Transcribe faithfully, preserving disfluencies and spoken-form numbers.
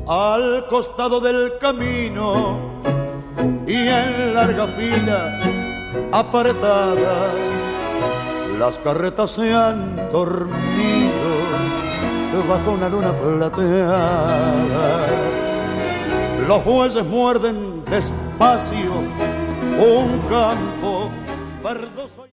al costado del camino y en larga fila apartada las carretas se han dormido bajo una luna plateada. Los bueyes muerden despacio un campo verdoso.